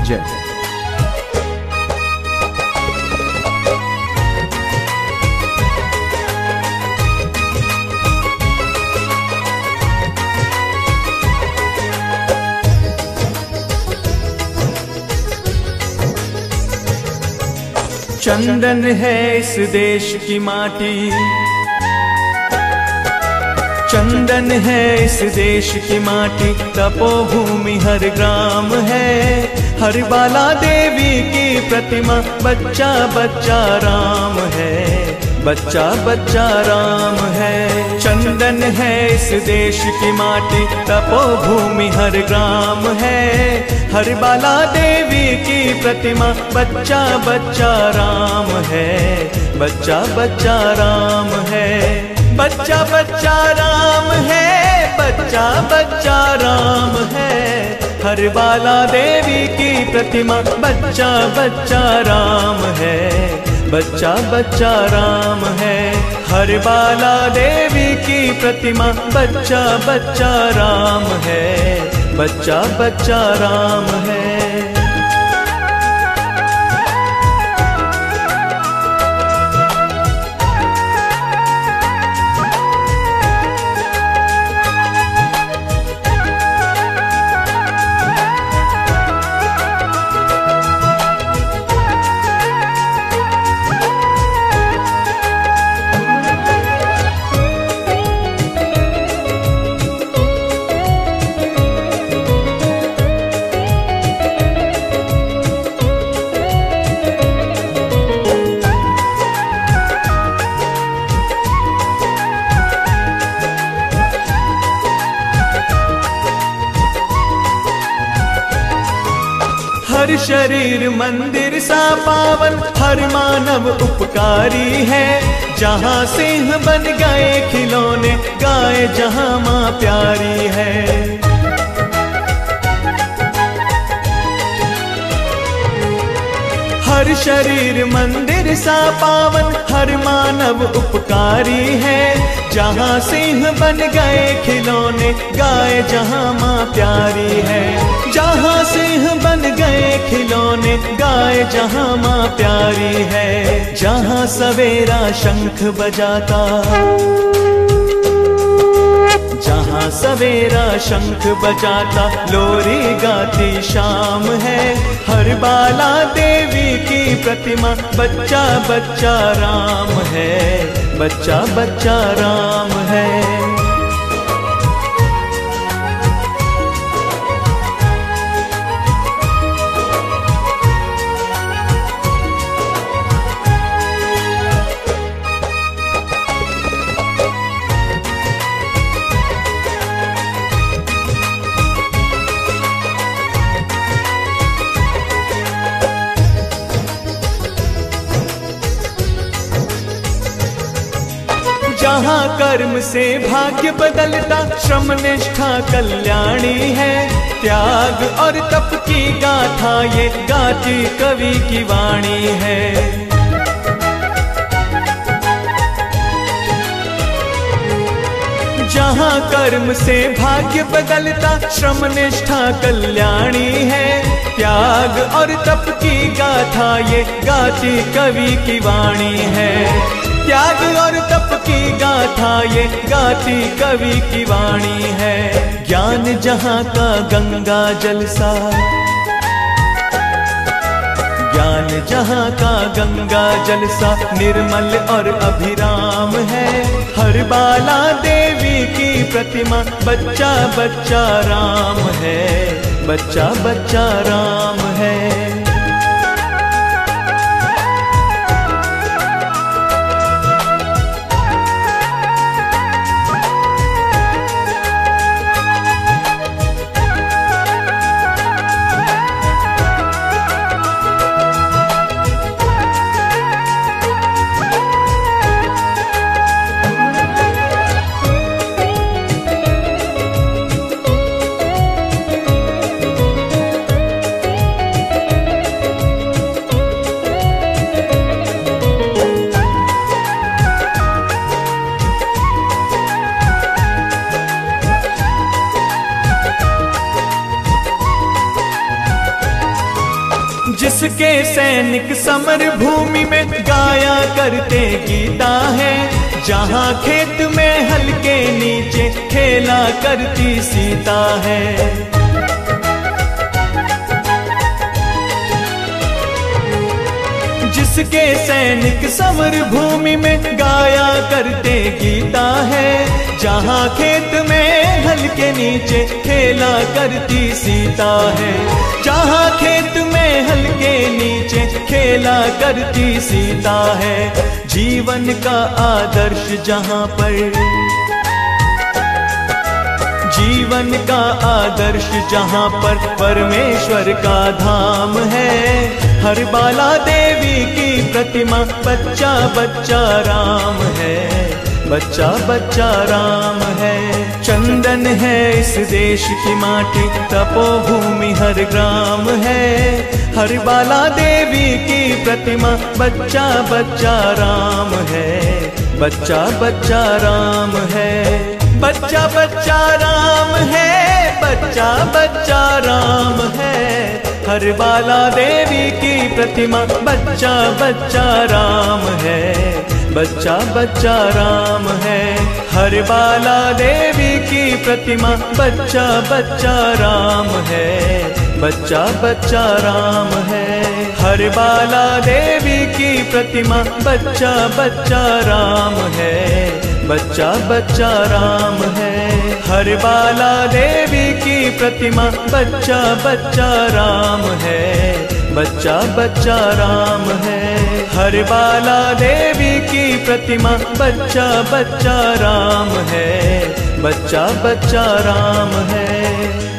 जय। चंदन है इस देश की माटी, चंदन है इस देश की माटी, तपोभूमि हर ग्राम है। हर बाला देवी की प्रतिमा, बच्चा बच्चा राम है, बच्चा बच्चा राम है। चंदन है इस देश की माटी, तपोभूमि हर ग्राम है। हर बाला देवी की प्रतिमा, बच्चा बच्चा राम है, बच्चा बच्चा राम है। बच्चा बच्चा राम है, बच्चा बच्चा राम है। हर बाला देवी की प्रतिमा, बच्चा बच्चा राम है, बच्चा बच्चा राम है। हर बाला देवी की प्रतिमा, बच्चा बच्चा राम है, बच्चा बच्चा राम है। हर शरीर मंदिर सा पावन, हर मानव उपकारी है। जहाँ सिंह बन गए खिलौने, गाय जहाँ माँ प्यारी है। हर शरीर मंदिर सा पावन, हर मानव उपकारी है। जहाँ सिंह बन गए खिलौने, गाय जहाँ माँ प्यारी है। जहाँ सिंह बन गए खिलौने, गाय जहाँ माँ प्यारी है। जहाँ सवेरा शंख बजाता, जहाँ सवेरा शंख बजाता, लोरी गाती शाम है। हर बाला देवी की प्रतिमा, बच्चा बच्चा राम है, बच्चा बच्चा राम है। जहाँ कर्म से भाग्य बदलता, श्रम निष्ठा कल्याणी है। त्याग और तप की गाथा, ये गाती कवि की वाणी है। जहाँ कर्म से भाग्य बदलता, श्रम निष्ठा कल्याणी है। त्याग और तप की गाथा, ये गाती कवि की वाणी है। त्याग और तप की गाथा, ये गाती कवि की वाणी है। ज्ञान जहाँ का गंगा जल सा, ज्ञान जहाँ का गंगा जल सा, निर्मल और अभिराम है। हर बाला देवी की प्रतिमा, बच्चा बच्चा राम है, बच्चा बच्चा राम है। जिसके सैनिक समर भूमि में गाया करते गीता है, जहाँ खेत में हल के नीचे खेला करती सीता है। जिसके सैनिक समर भूमि में गाया करते गीता है, जहाँ खेत में हल के नीचे खेला करती सीता है। जहाँ खेत में हल के नीचे खेला करती सीता है। जीवन का आदर्श जहाँ पर, जीवन का आदर्श जहाँ पर परमेश्वर का धाम है। हर बाला देवी की प्रतिमा बच्चा बच्चा राम है, बच्चा बच्चा राम है। चंदन है इस देश की माटी, तपोभूमि हर ग्राम है। हर बाला देवी की प्रतिमा बच्चा बच्चा राम है, बच्चा बच्चा राम है। बच्चा बच्चा राम है, बच्चा बच्चा राम है। हर बाला देवी की प्रतिमा बच्चा बच्चा राम है, बच्चा बच्चा राम है। हर बाला देवी की प्रतिमा बच्चा बच्चा राम है, बच्चा बच्चा राम है। हर बाला देवी की प्रतिमा बच्चा बच्चा राम है, बच्चा बच्चा राम है। हर बाला देवी की प्रतिमा बच्चा बच्चा राम है, बच्चा बच्चा राम है। हर बाला देवी की प्रतिमा बच्चा बच्चा राम है, बच्चा बच्चा राम है।